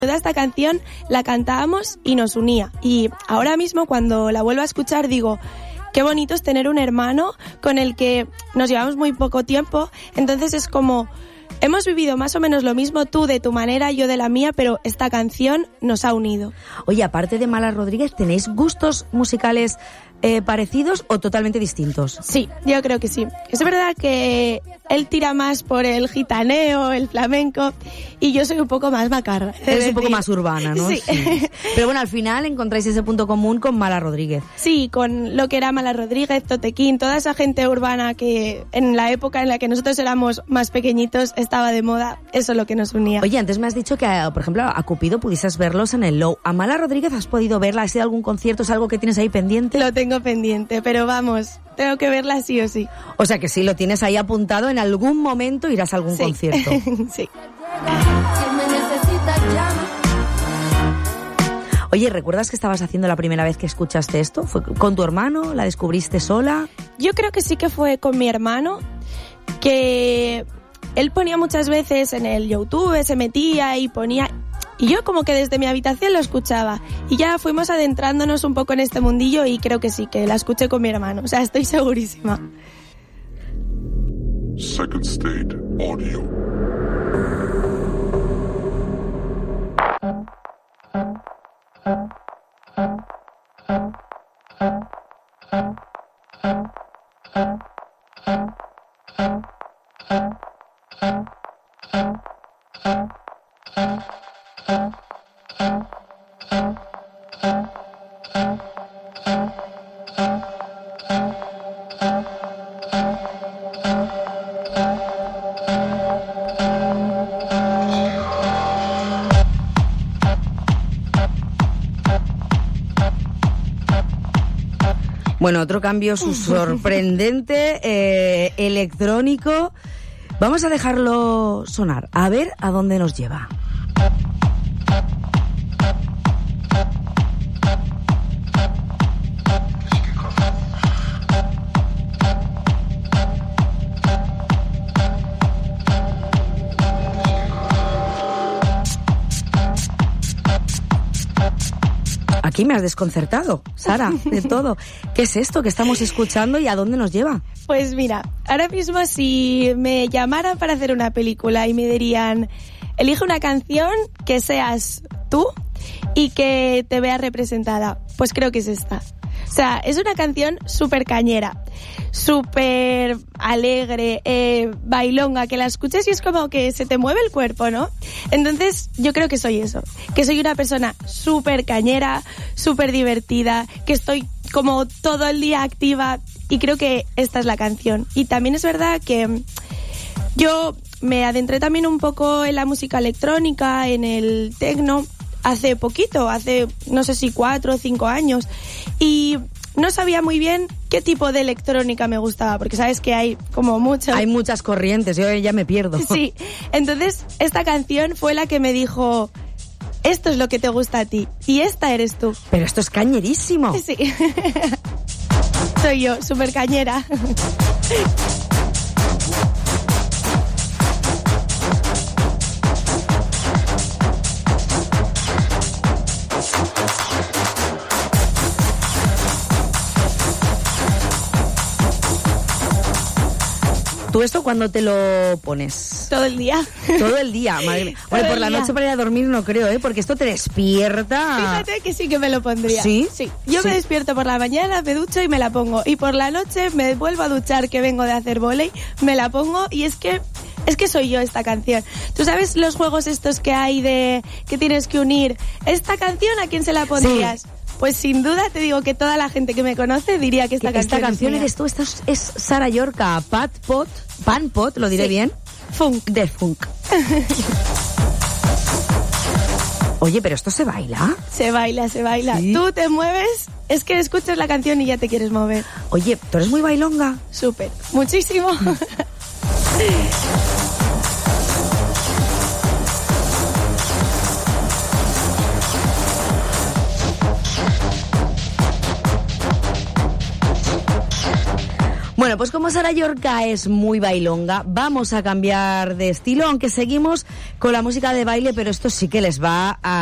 Toda esta canción la cantábamos y nos unía. Y ahora mismo cuando la vuelvo a escuchar digo, qué bonito es tener un hermano con el que nos llevamos muy poco tiempo. Entonces es como, hemos vivido más o menos lo mismo, tú de tu manera, yo de la mía, pero esta canción nos ha unido. Oye, aparte de Mala Rodríguez, ¿tenéis gustos musicales parecidos o totalmente distintos? Sí, yo creo que sí. Es verdad que él tira más por el gitaneo, el flamenco, y yo soy un poco más macarra. Eres un poco más urbana, ¿no? Sí. Pero bueno, al final encontráis ese punto común con Mala Rodríguez. Sí, con lo que era Mala Rodríguez, Totequín, toda esa gente urbana que en la época en la que nosotros éramos más pequeñitos estaba de moda, eso es lo que nos unía. Oye, antes me has dicho que, por ejemplo, a Cupido pudieses verlos en el Low. ¿A Mala Rodríguez has podido verla? ¿Has ido a algún concierto? ¿Es algo que tienes ahí pendiente? Lo tengo pendiente, pero vamos, tengo que verla sí o sí. O sea que sí, lo tienes ahí apuntado, en algún momento irás a algún concierto. Sí. Oye, ¿recuerdas que estabas haciendo la primera vez que escuchaste esto? ¿Fue con tu hermano? ¿La descubriste sola? Yo creo que sí que fue con mi hermano, que él ponía muchas veces en el YouTube, se metía y ponía... Y yo como que desde mi habitación lo escuchaba. Y ya fuimos adentrándonos un poco en este mundillo y creo que sí, que la escuché con mi hermano. O sea, estoy segurísima. Second State Audio. Bueno, otro cambio sorprendente, electrónico. Vamos a dejarlo sonar, a ver a dónde nos lleva. Aquí me has desconcertado, Sara, de todo. ¿Qué es esto que estamos escuchando y a dónde nos lleva? Pues mira, ahora mismo si me llamaran para hacer una película y me dirían, elige una canción que seas tú y que te veas representada, pues creo que es esta. O sea, es una canción súper cañera, súper alegre, bailonga, que la escuches y es como que se te mueve el cuerpo, ¿no? Entonces, yo creo que soy eso, que soy una persona súper cañera, súper divertida, que estoy como todo el día activa y creo que esta es la canción. Y también es verdad que yo me adentré también un poco en la música electrónica, en el techno, hace poquito, hace no sé si 4 o 5 años, y no sabía muy bien qué tipo de electrónica me gustaba, porque sabes que hay como muchas... Hay muchas corrientes, yo ya me pierdo. Sí, entonces esta canción fue la que me dijo, esto es lo que te gusta a ti, y esta eres tú. Pero esto es cañerísimo. Sí, soy yo, súper cañera. ¿Tú esto cuándo te lo pones? Todo el día. Todo el día, madre mía. Bueno, por la noche para ir a dormir no creo, porque esto te despierta. Fíjate que sí que me lo pondría. ¿Sí? Sí. Yo me despierto por la mañana, me ducho y me la pongo. Y por la noche me vuelvo a duchar, que vengo de hacer vóley, me la pongo y es que soy yo esta canción. ¿Tú sabes los juegos estos que hay de que tienes que unir esta canción a quién se la pondrías? Sí. Pues sin duda te digo que toda la gente que me conoce diría que esta canción eres tú. Esta es Sara Llorca, Pan Pot, lo diré bien. Funk. De funk. Oye, ¿pero esto se baila? Se baila. ¿Sí? Tú te mueves, es que escuchas la canción y ya te quieres mover. Oye, ¿tú eres muy bailonga? Súper, muchísimo. Bueno, pues como Sara Llorca es muy bailonga, vamos a cambiar de estilo, aunque seguimos con la música de baile, pero esto sí que les va a